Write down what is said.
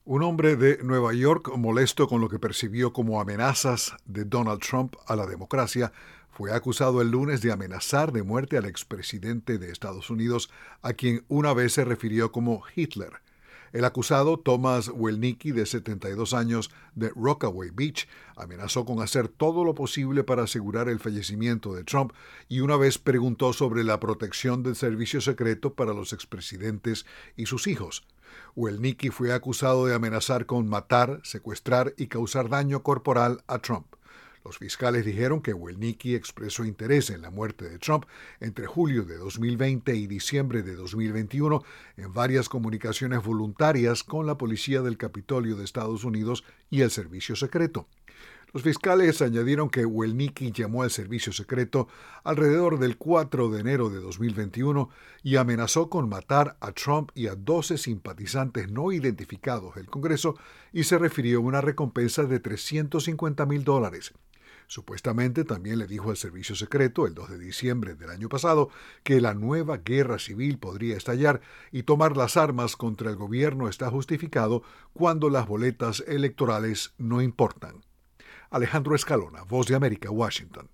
Un hombre de Nueva York, molesto con lo que percibió como amenazas de Donald Trump a la democracia, fue acusado el lunes de amenazar de muerte al expresidente de Estados Unidos, a quien una vez se refirió como Hitler. El acusado, Thomas Welnicki, de 72 años, de Rockaway Beach, amenazó con hacer todo lo posible para asegurar el fallecimiento de Trump y una vez preguntó sobre la protección del servicio secreto para los expresidentes y sus hijos. Welnicki fue acusado de amenazar con matar, secuestrar y causar daño corporal a Trump. Los fiscales dijeron que Welnicki expresó interés en la muerte de Trump entre julio de 2020 y diciembre de 2021 en varias comunicaciones voluntarias con la policía del Capitolio de Estados Unidos y el servicio secreto. Los fiscales añadieron que Welnicki llamó al servicio secreto alrededor del 4 de enero de 2021 y amenazó con matar a Trump y a 12 simpatizantes no identificados del Congreso y se refirió a una recompensa de $350,000. Supuestamente también le dijo al servicio secreto el 2 de diciembre del año pasado que la nueva guerra civil podría estallar y tomar las armas contra el gobierno está justificado cuando las boletas electorales no importan. Alejandro Escalona, Voz de América, Washington.